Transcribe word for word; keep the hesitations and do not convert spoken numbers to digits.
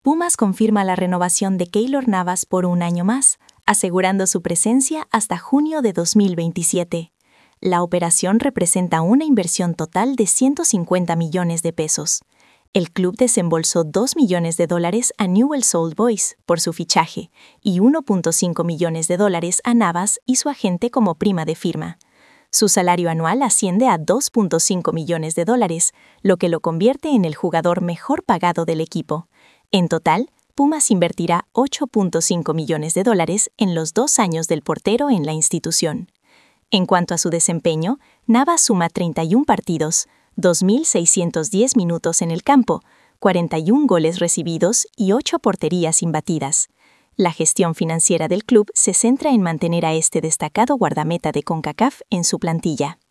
Pumas confirma la renovación de Keylor Navas por un año más, asegurando su presencia hasta junio de dos mil veintisiete. La operación representa una inversión total de ciento cincuenta millones de pesos. El club desembolsó dos millones de dólares a Newell's Old Boys por su fichaje y uno punto cinco millones de dólares a Navas y su agente como prima de firma. Su salario anual asciende a dos punto cinco millones de dólares, lo que lo convierte en el jugador mejor pagado del equipo. En total, Pumas invertirá ocho punto cinco millones de dólares en los dos años del portero en la institución. En cuanto a su desempeño, Navas suma treinta y un partidos, dos mil seiscientos diez minutos en el campo, cuarenta y un goles recibidos y ocho porterías imbatidas. La gestión financiera del club se centra en mantener a este destacado guardameta de CONCACAF en su plantilla.